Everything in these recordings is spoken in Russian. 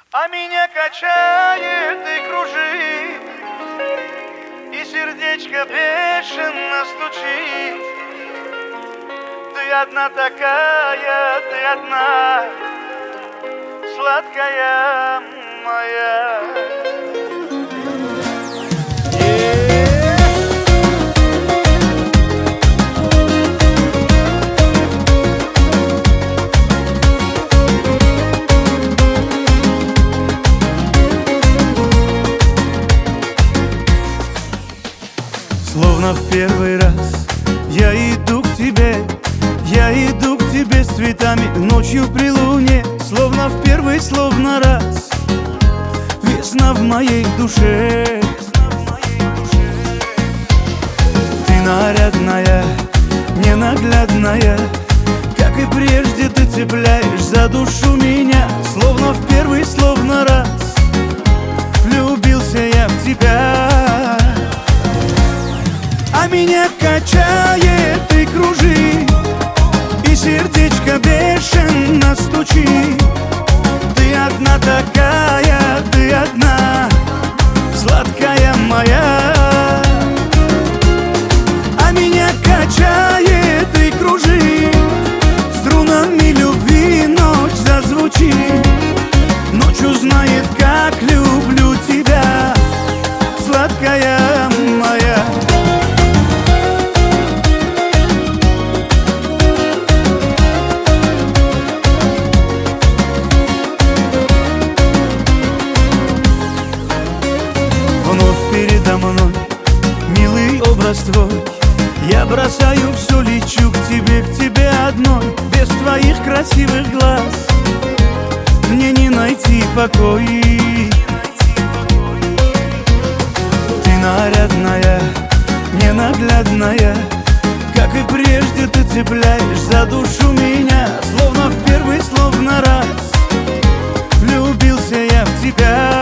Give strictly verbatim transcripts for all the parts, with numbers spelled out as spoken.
А меня качает и кружит, и сердечко бешено стучит. Ты одна такая, ты одна, сладкая моя. Словно в первый раз я иду к тебе, я иду к тебе с цветами ночью при луне. Словно в первый, словно раз весна в моей душе. Ты нарядная, ненаглядная, как и прежде ты цепляешь за душу меня. Словно в первый, словно раз влюбился я в тебя. А меня качает и кружит, и сердечко бешено стучит. Ты одна такая, ты одна, сладкая моя. А меня качает и кружит, струнами любви ночь зазвучит. Ночь узнает, как люблю тебя, сладкая моя. Передо мной милый образ твой, я бросаю все, лечу к тебе, к тебе одной. Без твоих красивых глаз мне не найти покой. Ты нарядная, ненаглядная, как и прежде ты цепляешь за душу меня. Словно в первый, словно раз влюбился я в тебя.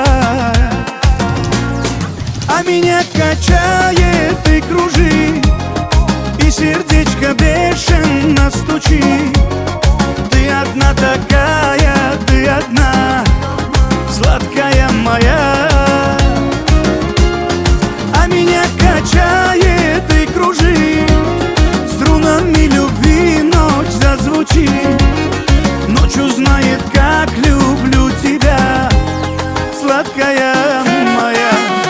А меня качает и кружит, и сердечко бешено стучит. Ты одна такая, ты одна, сладкая моя. А меня качает и кружит, струнами любви ночь зазвучит. Ночь узнает, как люблю тебя, сладкая моя.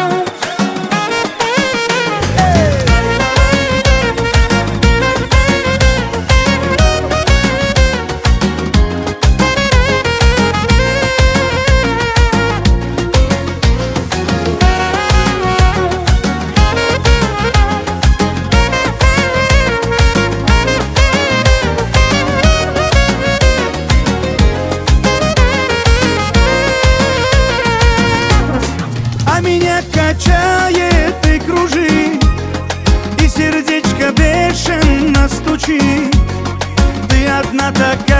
А меня качает и кружит, и сердечко бешено стучит. Ты одна такая.